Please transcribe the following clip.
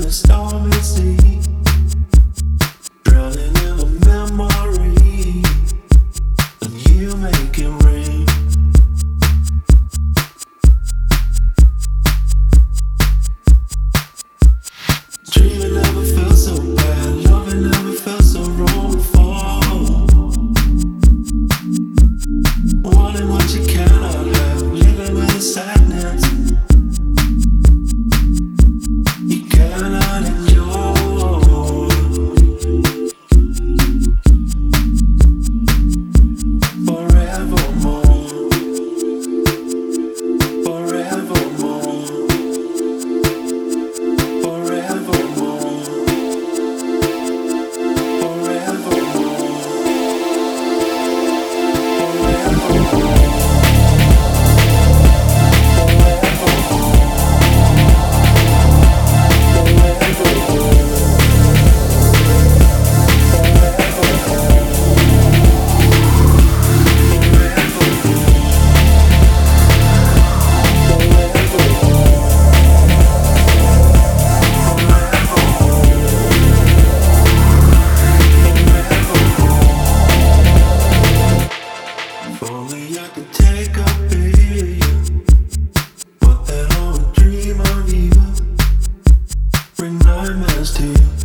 the stormy sea, drowning in a memory, and you make it rain. Dreaming never felt so bad, loving never felt so wrong before. Wanting what you cannot have, living with the sadness you cannot endure. Forevermore, forevermore, forevermore, if only I could take a billion, put that on a dream of you, bring nightmares to you.